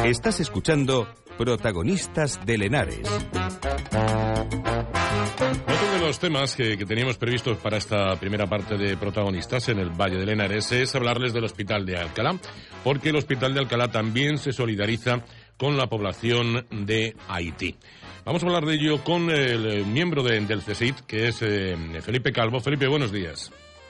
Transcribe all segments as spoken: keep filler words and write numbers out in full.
Estás escuchando Protagonistas de Henares. Otro de los temas que, que teníamos previstos para esta primera parte de Protagonistas en el Valle del Henares es hablarles del Hospital de Alcalá, porque el Hospital de Alcalá también se solidariza con la población de Haití. Vamos a hablar de ello con el miembro de, del C S I T, que es eh, Felipe Calvo. Felipe, buenos días.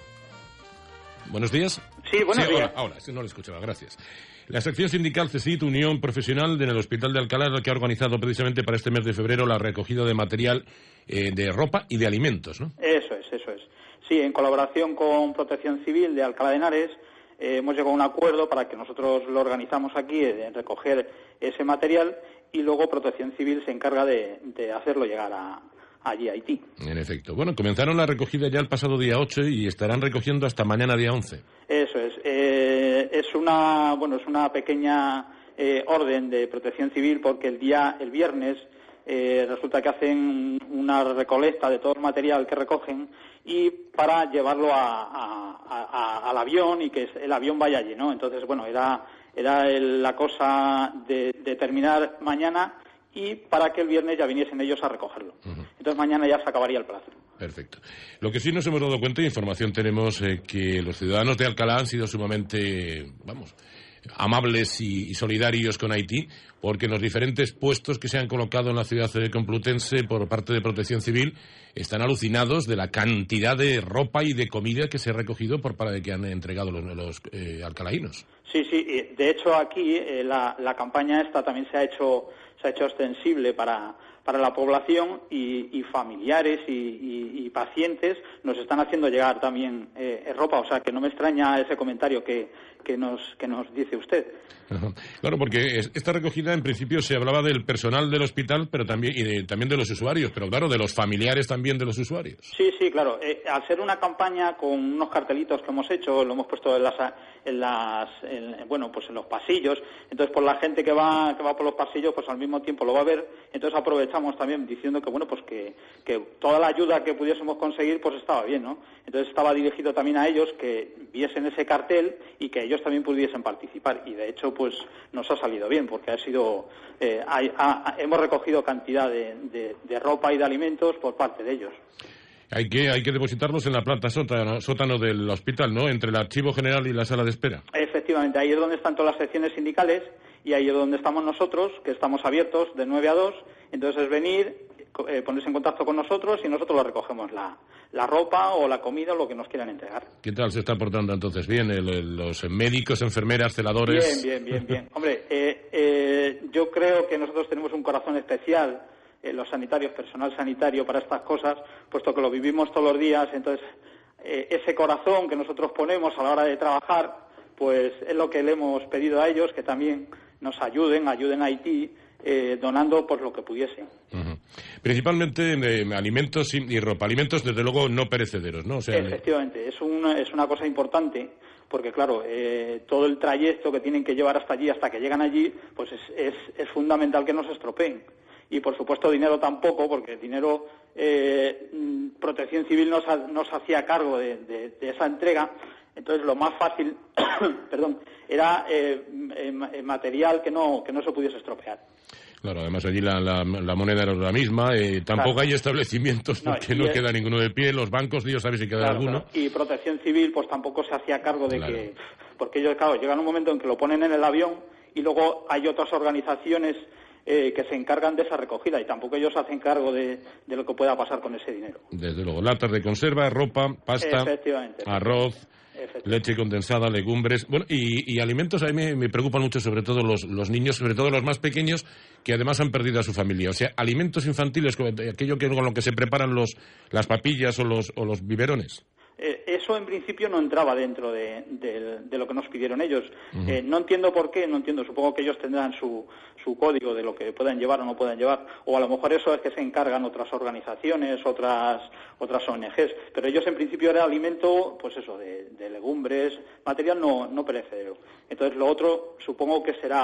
¿Buenos días? Sí, buenos sí, días. Ahora, ahora, sí, no lo escuchaba, gracias. La sección sindical C S I T, Unión Profesional en el Hospital de Alcalá, que ha organizado precisamente para este mes de febrero la recogida de material eh, de ropa y de alimentos, ¿no? Eso es, eso es. Sí, en colaboración con Protección Civil de Alcalá de Henares eh, hemos llegado a un acuerdo para que nosotros lo organizamos aquí, de recoger ese material, y luego Protección Civil se encarga de, de hacerlo llegar a, allí a Haití. En efecto. Bueno, comenzaron la recogida ya el pasado día ocho y estarán recogiendo hasta mañana día once. Eso es. Eh, es una, bueno, es una pequeña eh, orden de Protección Civil, porque el día, el viernes, eh, resulta que hacen una recolecta de todo el material que recogen y para llevarlo a, a, a, al avión y que el avión vaya allí, ¿no? Entonces, bueno, era, era el, la cosa de, de terminar mañana y para que el viernes ya viniesen ellos a recogerlo. Uh-huh. Entonces mañana ya se acabaría el plazo. Perfecto. Lo que sí nos hemos dado cuenta, y información tenemos, eh, que los ciudadanos de Alcalá han sido sumamente, vamos, amables y, y solidarios con Haití, porque en los diferentes puestos que se han colocado en la ciudad complutense por parte de Protección Civil están alucinados de la cantidad de ropa y de comida que se ha recogido por parte de que han entregado los, los eh, alcalaínos. Sí, sí. De hecho, aquí eh, la, la campaña esta también se ha hecho se ha hecho extensible para para la población y, y familiares y, y, y pacientes nos están haciendo llegar también eh, ropa, o sea que no me extraña ese comentario que, que nos que nos dice usted. Claro, porque esta recogida en principio se hablaba del personal del hospital, pero también y de, también de los usuarios, pero claro, de los familiares también de los usuarios. Sí, sí, claro. Eh, al ser una campaña con unos cartelitos que hemos hecho, lo hemos puesto en las, en las en, bueno, pues en los pasillos. Entonces, por la gente que va que va por los pasillos, pues al mismo tiempo lo va a ver. Entonces aprovechamos también diciendo que bueno, pues que que toda la ayuda que pudiésemos conseguir, pues estaba bien, ¿no? Entonces estaba dirigido también a ellos que viesen ese cartel y que ellos también pudiesen participar. Y de hecho, pues nos ha salido bien, porque ha sido eh, hay, ha, hemos recogido cantidad de, de, de ropa y de alimentos por parte de ellos. Hay que hay que depositarlos en la planta sótano, sótano del hospital, ¿no? Entre el archivo general y la sala de espera. Efectivamente, ahí es donde están todas las secciones sindicales y ahí es donde estamos nosotros, que estamos abiertos de nueve a dos. Entonces es venir, eh, ponerse en contacto con nosotros y nosotros lo recogemos, la, la ropa o la comida o lo que nos quieran entregar. ¿Qué tal se está portando entonces? ¿Bien? El, el, los médicos, enfermeras, celadores. Bien, bien, bien, bien. Hombre, eh, eh, yo creo que nosotros tenemos un corazón especial, eh, los sanitarios, personal sanitario, para estas cosas, puesto que lo vivimos todos los días. Entonces, eh, ese corazón que nosotros ponemos a la hora de trabajar, pues es lo que le hemos pedido a ellos, que también nos ayuden, ayuden a Haití, eh, donando por lo que pudiesen. Uh-huh. Principalmente eh, alimentos y, y ropa, alimentos desde luego no perecederos, ¿no? O sea, efectivamente, es una, es una cosa importante, porque claro, eh, todo el trayecto que tienen que llevar hasta allí, hasta que llegan allí, pues es, es, es fundamental que no se estropeen. Y por supuesto dinero tampoco, porque dinero, eh, Protección Civil nos, ha, nos hacía cargo de, de, de esa entrega. Entonces lo más fácil, perdón, era eh, eh, material que no que no se pudiese estropear. Claro, además allí la, la, la moneda era la misma, eh, tampoco claro. Hay establecimientos porque no, no queda es... ninguno de pie, los bancos, Dios sabe si queda claro, alguno. Claro. Y Protección Civil pues tampoco se hacía cargo de claro. que, porque ellos, claro, llegan un momento en que lo ponen en el avión y luego hay otras organizaciones eh, que se encargan de esa recogida y tampoco ellos hacen cargo de, de lo que pueda pasar con ese dinero. Desde luego, latas de conserva, ropa, pasta, arroz, leche condensada, legumbres, bueno, y, y alimentos. A mí me, me preocupan mucho, sobre todo los, los niños, sobre todo los más pequeños, que además han perdido a su familia. O sea, alimentos infantiles, aquello que con lo que se preparan los, las papillas o los, o los biberones. Eh, eso en principio no entraba dentro de, de, de lo que nos pidieron ellos. Uh-huh. Eh, no entiendo por qué, no entiendo. Supongo que ellos tendrán su, su código de lo que puedan llevar o no puedan llevar. O a lo mejor eso es que se encargan otras organizaciones, otras otras O N Ges. Pero ellos en principio era alimento, pues eso, de, de legumbres, material no, no perecedero. Entonces lo otro supongo que será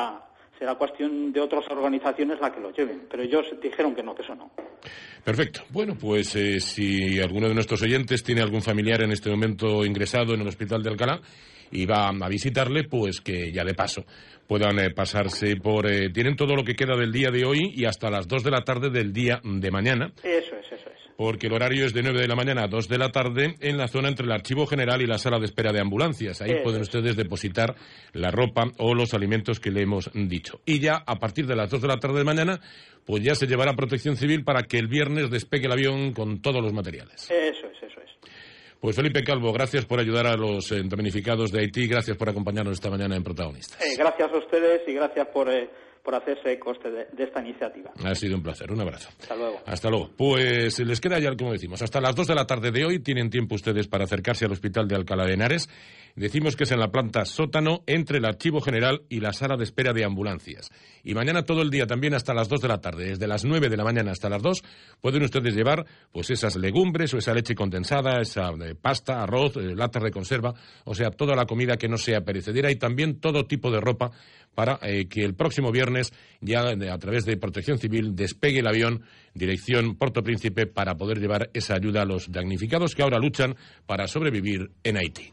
será cuestión de otras organizaciones la que lo lleven, pero ellos dijeron que no, que eso no. Perfecto. Bueno, pues eh, si alguno de nuestros oyentes tiene algún familiar en este momento ingresado en el Hospital de Alcalá y va a visitarle, pues que ya de paso puedan eh, pasarse por... Eh, tienen todo lo que queda del día de hoy y hasta las dos de la tarde del día de mañana. Eso es, eso es. Porque el horario es de nueve de la mañana a dos de la tarde en la zona entre el Archivo General y la sala de espera de ambulancias. Ahí eso pueden ustedes depositar la ropa o los alimentos que le hemos dicho. Y ya a partir de las dos de la tarde de mañana, pues ya se llevará Protección Civil para que el viernes despegue el avión con todos los materiales. Eso es, eso es. Pues Felipe Calvo, gracias por ayudar a los eh, damnificados de Haití, gracias por acompañarnos esta mañana en Protagonistas. Eh, gracias a ustedes y gracias por, eh, por hacerse coste de, de esta iniciativa. Ha sido un placer, un abrazo. Hasta luego. Hasta luego. Pues les queda ya, como decimos, hasta las dos de la tarde de hoy tienen tiempo ustedes para acercarse al Hospital de Alcalá de Henares. Decimos que es en la planta sótano entre el Archivo General y la sala de espera de ambulancias. Y mañana todo el día también hasta las dos de la tarde, desde las nueve de la mañana hasta las dos, pueden ustedes llevar pues esas legumbres o esa leche condensada, esa eh, pasta, arroz, eh, latas de conserva, o sea, toda la comida que no sea perecedera y también todo tipo de ropa para eh, que el próximo viernes ya eh, a través de Protección Civil despegue el avión dirección Puerto Príncipe para poder llevar esa ayuda a los damnificados que ahora luchan para sobrevivir en Haití.